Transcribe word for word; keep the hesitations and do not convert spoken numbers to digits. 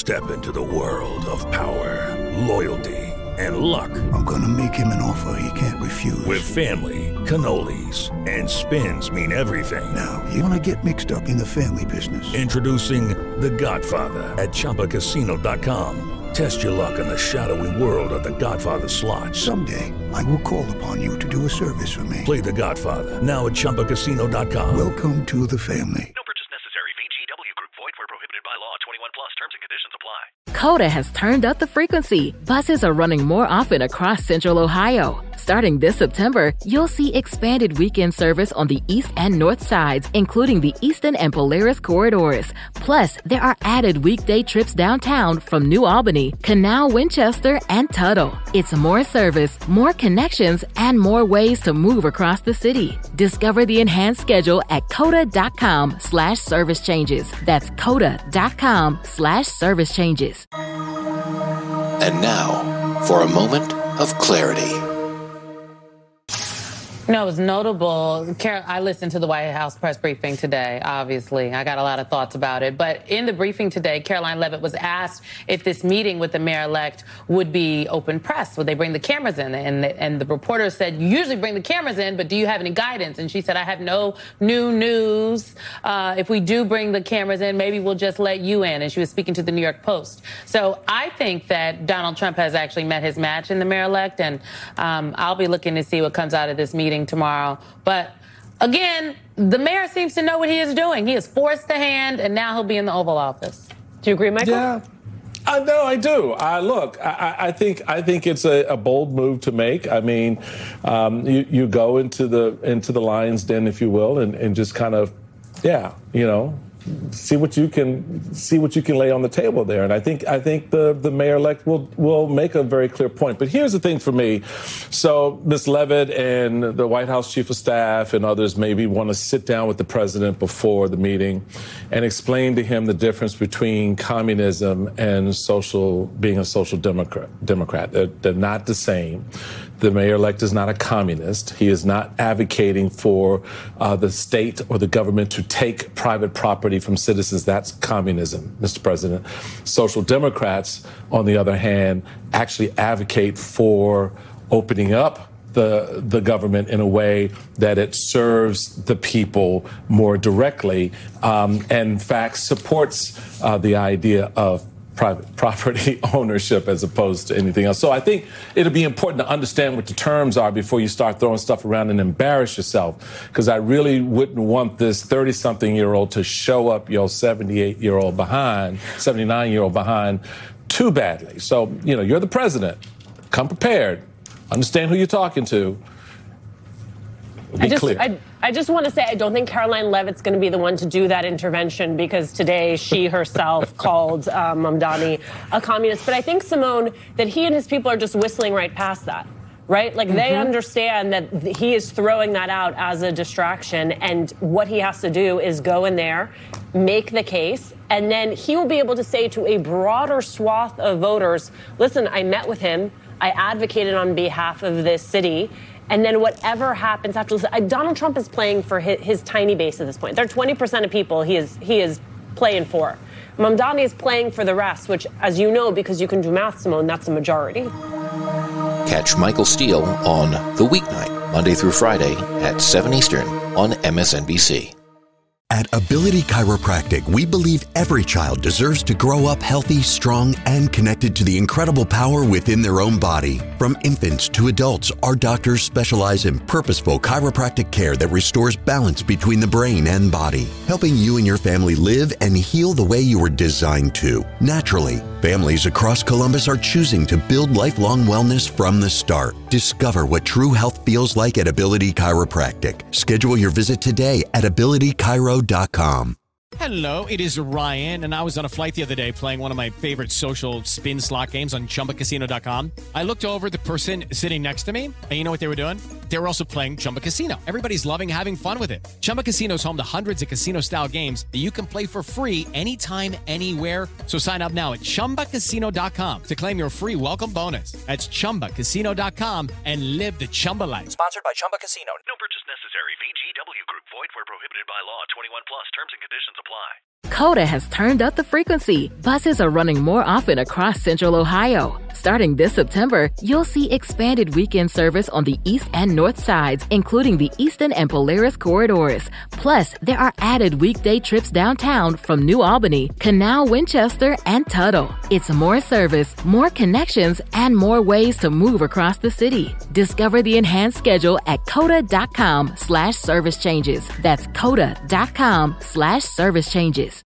Step into the world of power, loyalty, and luck. I'm gonna make him an offer he can't refuse. With family, cannolis, and spins mean everything. Now, you wanna get mixed up in the family business. Introducing The Godfather at Chumba Casino dot com. Test your luck in the shadowy world of The Godfather slot. Someday, I will call upon you to do a service for me. Play The Godfather now at Chumba Casino dot com. Welcome to the family. No purchase necessary. V G W Group. Void where prohibited by law. twenty-one plus. Terms and conditions apply. Coda has turned up the frequency. Buses are running more often across Central Ohio. Starting this September, you'll see expanded weekend service on the east and north sides, including the Eastern and Polaris corridors. Plus, there are added weekday trips downtown from New Albany, Canal, Winchester, and Tuttle. It's more service, more connections, and more ways to move across the city. Discover the enhanced schedule at coda.com slash service changes. That's coda.com slash service changes. And now, for a moment of clarity. You know, it was notable. Carol, I listened to the White House press briefing today, obviously. I got a lot of thoughts about it. But in the briefing today, Caroline Leavitt was asked if this meeting with the mayor-elect would be open press. Would they bring the cameras in? And the, and the reporter said, you usually bring the cameras in, but do you have any guidance? And she said, I have no new news. Uh, if we do bring the cameras in, maybe we'll just let you in. And she was speaking to the New York Post. So I think that Donald Trump has actually met his match in the mayor-elect. And um, I'll be looking to see what comes out of this meeting tomorrow. But again, the mayor seems to know what he is doing. He has forced the hand, and now he'll be in the Oval Office. Do you agree, Michael? Yeah. I know, I do. I look, I, I think I think it's a, a bold move to make. I mean, um, you, you go into the into the lion's den, if you will, and, and just kind of, yeah, you know, see what you can see what you can lay on the table there. And I think I think the, the mayor-elect will will make a very clear point. But here's the thing for me. So Miz Leavitt and the White House Chief of Staff and others maybe want to sit down with the president before the meeting and explain to him the difference between communism and social being a social democrat. Democrat. They're, they're not the same. The mayor-elect is not a communist. He is not advocating for uh, the state or the government to take private property from citizens. That's communism, Mister President. Social Democrats, on the other hand, actually advocate for opening up the the government in a way that it serves the people more directly, um, and in fact supports uh, the idea of private property ownership as opposed to anything else. So I think it'll be important to understand what the terms are before you start throwing stuff around and embarrass yourself, because I really wouldn't want this thirty-something-year-old to show up your seventy-eight-year-old behind, seventy-nine-year-old behind too badly. So, you know, you're the president. Come prepared. Understand who you're talking to. Be I just, clear. I, I just want to say I don't think Caroline Leavitt's going to be the one to do that intervention, because today she herself called uh, Mamdani a communist. But I think, Simone, that he and his people are just whistling right past that, right? Like, mm-hmm. They understand that he is throwing that out as a distraction, and what he has to do is go in there, make the case, and then he will be able to say to a broader swath of voters, listen, I met with him, I advocated on behalf of this city. And then whatever happens after this, Donald Trump is playing for his, his tiny base at this point. They're twenty percent of people he is he is playing for. Mamdani is playing for the rest, which, as you know, because you can do math, Simone, that's a majority. Catch Michael Steele on The Weeknight, Monday through Friday at seven Eastern on M S N B C. At Ability Chiropractic, we believe every child deserves to grow up healthy, strong, and connected to the incredible power within their own body. From infants to adults, our doctors specialize in purposeful chiropractic care that restores balance between the brain and body, helping you and your family live and heal the way you were designed to, naturally. Families across Columbus are choosing to build lifelong wellness from the start. Discover what true health feels like at Ability Chiropractic. Schedule your visit today at ability chiro dot com. Hello, it is Ryan, and I was on a flight the other day playing one of my favorite social spin slot games on chumba casino dot com. I looked over at the person sitting next to me, and you know what they were doing? They were also playing Chumba Casino. Everybody's loving having fun with it. Chumba Casino is home to hundreds of casino-style games that you can play for free anytime, anywhere. So sign up now at chumba casino dot com to claim your free welcome bonus. That's chumba casino dot com and live the Chumba life. Sponsored by Chumba Casino. No purchase necessary. V G W Group. Void where prohibited by law. twenty-one plus. Terms and conditions apply. CODA has turned up the frequency. Buses are running more often across Central Ohio. Starting this September, you'll see expanded weekend service on the east and north sides, including the Eastern and Polaris corridors. Plus, there are added weekday trips downtown from New Albany, Canal, Winchester, and Tuttle. It's more service, more connections, and more ways to move across the city. Discover the enhanced schedule at coda.com slash service changes. That's coda.com slash service changes.